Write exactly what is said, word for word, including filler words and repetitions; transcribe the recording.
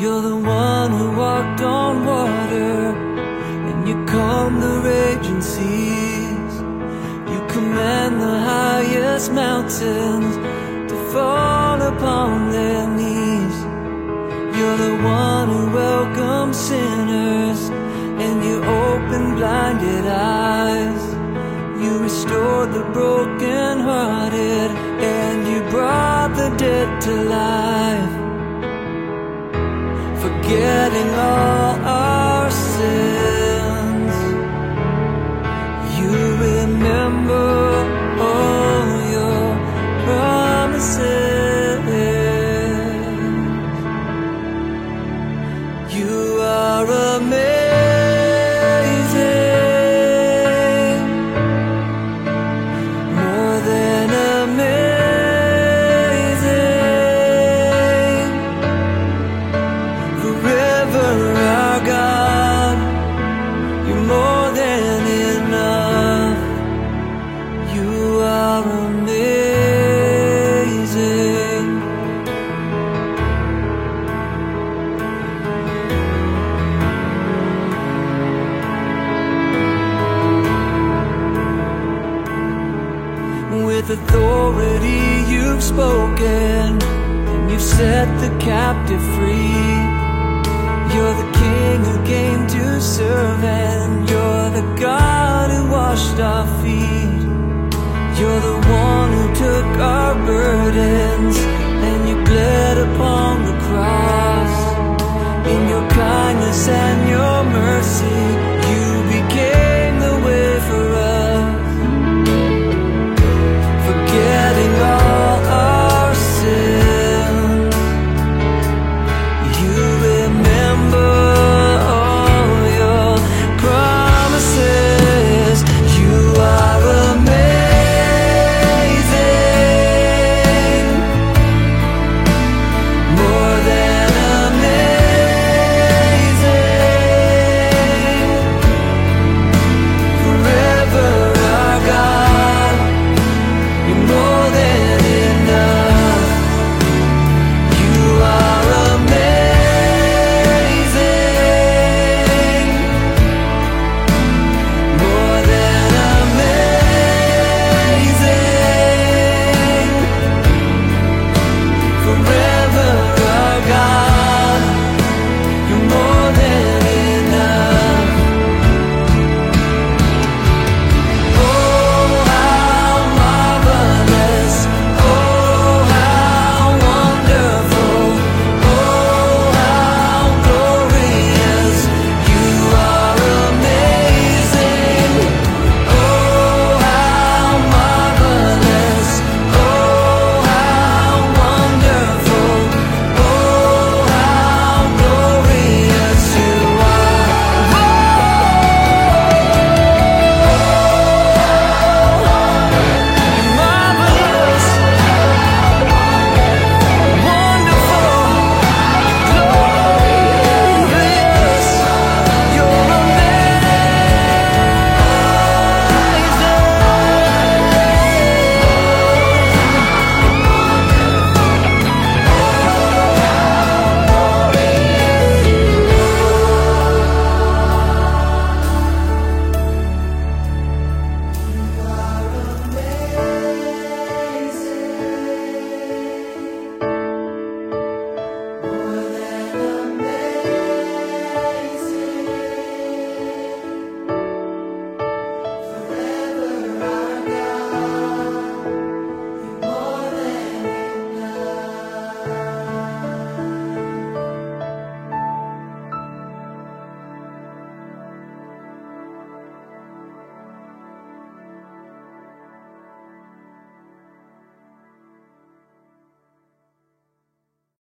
You're the one who walked on water, and you calm the raging seas. You command the highest mountains to fall upon their knees. You're the one who welcomes sinners, and you open blinded eyes. You restored the broken-hearted, and you brought the dead to life. Forgetting all our sins, you remember all your promises. You are amazing, more than amazing. Forever our God, you're more than enough. You are amazing. With authority you've spoken, and you've set the captive free. You're the King who came to serve, and you're the God who washed our feet. You're the one who took our burdens, and you bled upon the cross. In your kindness and your mercy, you became the way for us. Forgetting all our sins, you remember all your promises. You are amazing, more than amazing. Forever our God, you're more than enough. You are amazing, more than amazing. Forever